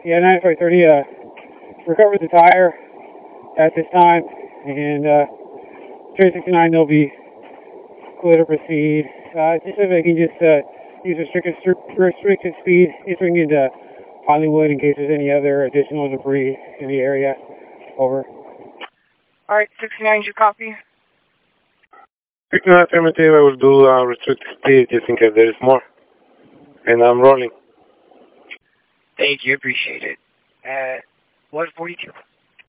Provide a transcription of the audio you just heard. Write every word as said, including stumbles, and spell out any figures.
yeah, ninety-five thirty, uh, recovered the tire at this time, and, uh, Train sixty-nine, they'll be clear to proceed. Uh, just if I can just, uh, use restricted, restricted speed entering into Hollywood in case there's any other additional debris in the area. Over. Alright, sixty-nine, did you copy? sixty-nine affirmative, I will do uh, restricted speed just in case there is more. And I'm rolling. Thank you, appreciate it. Uh, one forty-two.